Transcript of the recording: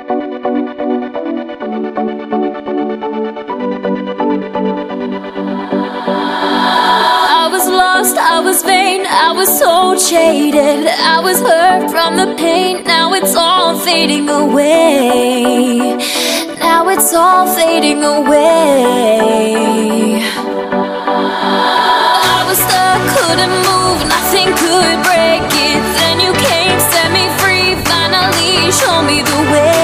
I was lost, I was vain, I was so jaded. I was hurt from the pain, now it's all fading away. Now it's all fading away. I was stuck, couldn't move, nothing could break it. Then you came, set me free, finally show me the way.